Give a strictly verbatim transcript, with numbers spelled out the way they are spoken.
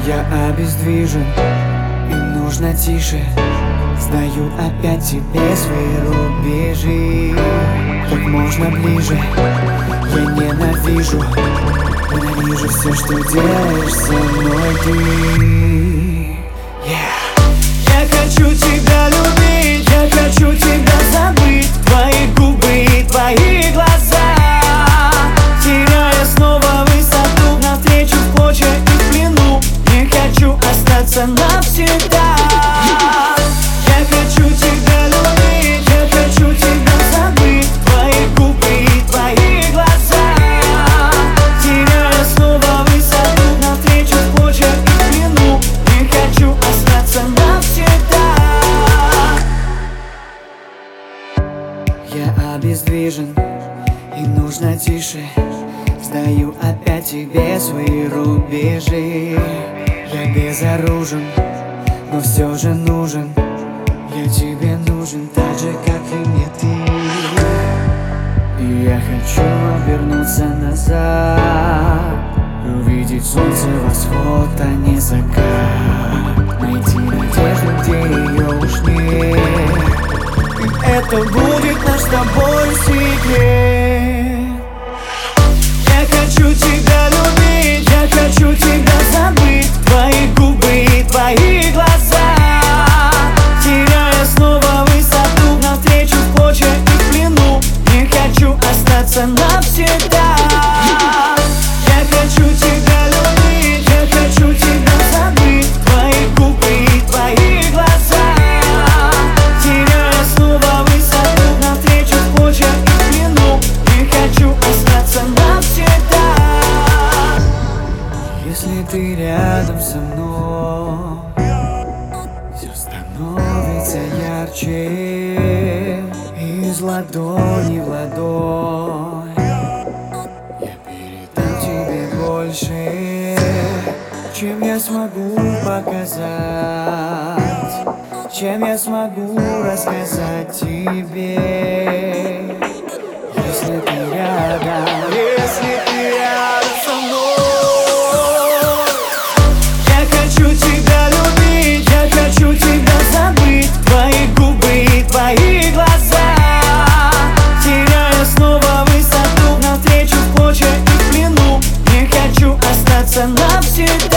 Я обездвижен, и нужно тише. Сдаю опять тебе свои рубежи. Как можно ближе. Я ненавижу, ненавижу все, что делаешь со мной ты. Yeah. Я хочу тебя любить, я хочу тебя забыть. Твои губы и твои глаза, теряя снова высоту, навстречу в клочья и в плену. Не хочу остаться навсегда. Я хочу тебя любить, я хочу тебя забыть. Твои губы и твои глаза, теряя снова высоту, навстречу в клочья и в плену. Не хочу остаться навсегда. Я обездвижен, и нужно тише. Сдаю опять тебе свои рубежи. Я безоружен, но все же нужен. Я тебе нужен так же, как и мне ты. И я хочу вернуться назад, увидеть солнце, восход, а не закат. Найти надежду, где ее уж нет. И это будет наш с тобой секрет. Я хочу тебя любить, я хочу тебя забыть. Твои губы и твои глаза, теряя снова высоту, навстречу в клочья и в плену. Не хочу остаться навсегда. Я хочу тебя любить, я хочу тебя забыть. Твои губы и твои глаза, теряя снова высоту, навстречу в клочья и в плену. Не хочу остаться навсегда. Если ты рядом со мной, все становится ярче. Из ладони в ладонь я передам тебе больше, чем я смогу показать, чем я смогу рассказать тебе. Если ты рядом, если ты рядом со мной. Я хочу тебя любить, я хочу тебя забыть. Твои губы и твои глаза, теряя снова высоту, навстречу в клочья и в плену. Не хочу остаться навсегда.